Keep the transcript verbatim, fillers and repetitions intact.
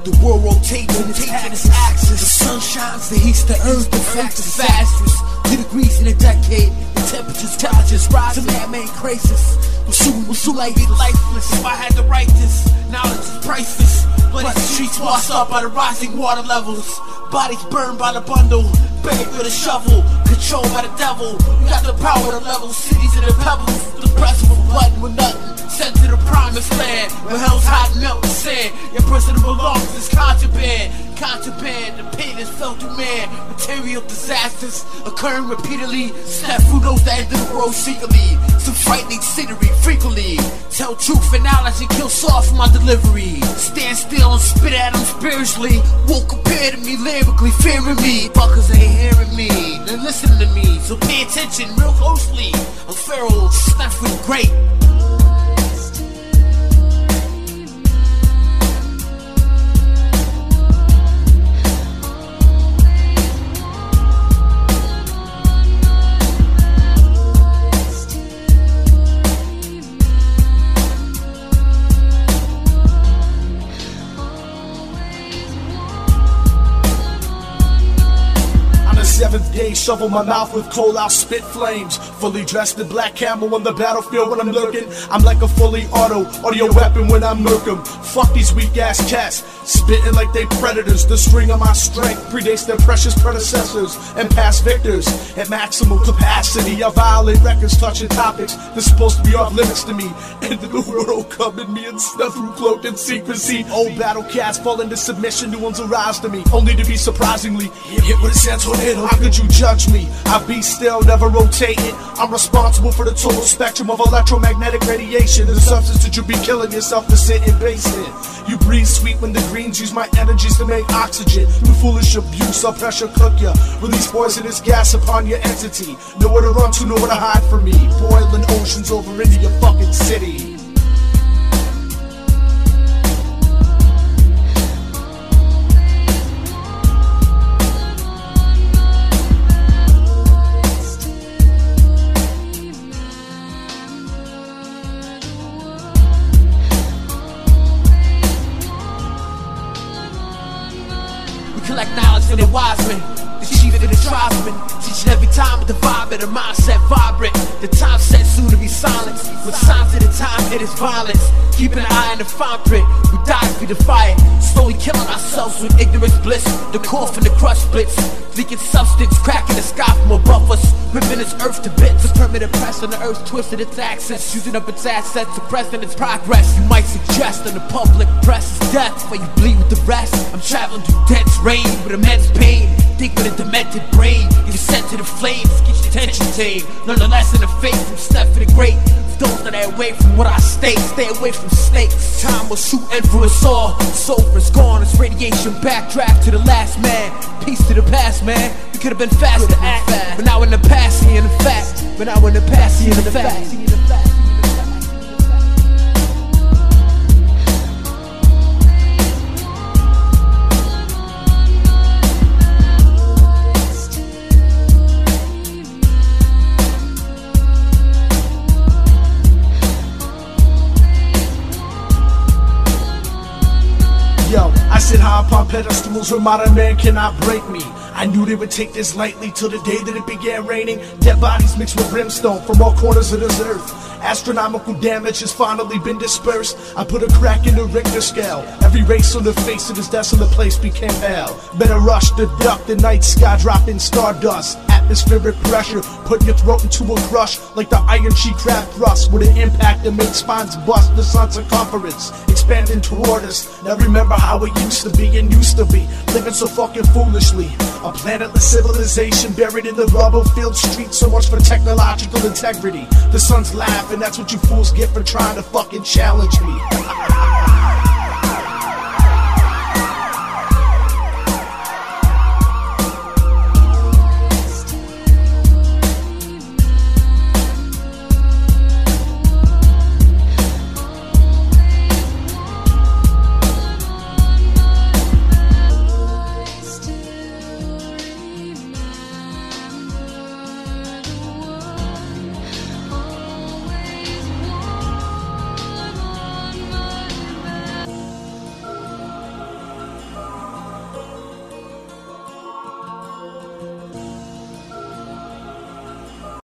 The world rotates in its axis. The sun shines, the heat's the earth, the earth is disastrous. Two degrees in a decade, the temperatures, temperatures rise. The man-made crisis. We'll soon, we'll soon like it lifeless. If I had to write this, knowledge is priceless. Bloody streets washed up by the rising water levels. Bodies burned by the bundle, buried with a shovel, controlled by the devil. We got the power to level cities and the pebbles. The press of a button with nothing, sent to the promised land, where hell's hot and melting sand. Your person belongs is contraband. Contraband, the pain is felt through man. Material disasters occurring repeatedly. Step through those that enter the road secretly. Some frightening scenery frequently. Tell truth and knowledge and kill soft for my delivery. Stand still and spit at them spiritually. Won't compare to me lyrically, fearing me. Fuckers ain't hearing me, they're listening to me. So pay attention real closely. I'm feral, snuff with great. Seventh day, shovel my mouth with coal, I'll spit flames. Fully dressed in black camo on the battlefield when I'm lurking. I'm like a fully auto, audio weapon when I murk 'em. Fuck these weak ass cats, spitting like they predators. The string of my strength predates their precious predecessors and past victors. At maximum capacity, I violate records touching topics that's supposed to be off limits to me. And the new world coming me and snuff through cloaked in secrecy. Old battle cats fall into submission, new ones arise to me, only to be surprisingly hit with a sand tornado. How could you judge me? I be still, never rotating. I'm responsible for the total spectrum of electromagnetic radiation. The substance that you be killing yourself to sit and base in. You breathe sweet when the greens use my energies to make oxygen. Through foolish abuse, I'll pressure cook ya. Release poisonous gas upon your entity. Nowhere to run to, nowhere to hide from me. Boiling oceans over into your fucking city. Collect knowledge from the wise men, the chief and the tribesmen. Teaching every time with the vibe and the mindset vibrant. The time set soon to be silenced. With signs of the time, it is violence. Keeping an eye on the fine print. We die if we defy it. Slowly killing ourselves with ignorance bliss. The core from the crush splits. Leaking substance, cracking the sky from above us. Ripping this earth to bits. The permanent press on the earth twisted its axis. Using up its assets, suppressing its progress. You might suggest on the public press is death, while you bleed with the rest. I'm traveling through dense rain with immense pain. Think with a demented brain. You're sent to the flames, get your attention tamed. Learn the lesson of faith from Steph for the Great. Those that are away from what I state, stay away from snakes. Time will shoot and for us all. Soul is gone, it's radiation backdraft to the last man. Peace to the past, man. We could have been fast to act, but now in the past, seeing the fact. But now in the past, seeing the fact. Yo, I sit high upon pedestals where modern man cannot break me. I knew they would take this lightly till the day that it began raining. Dead bodies mixed with brimstone from all corners of this earth. Astronomical damage has finally been dispersed. I put a crack in the Richter scale. Every race on the face of this desolate place became hell. Better rush the duck, the night sky dropping stardust. Atmospheric pressure, putting your throat into a crush like the iron sheet crab thrust. With an impact that makes spines bust, the sun's circumference expanding toward us. Now remember how it used to be and used to be, living so fucking foolishly. A planetless civilization buried in the rubble-filled streets. So much for technological integrity. The sun's laughing, that's what you fools get for trying to fucking challenge me.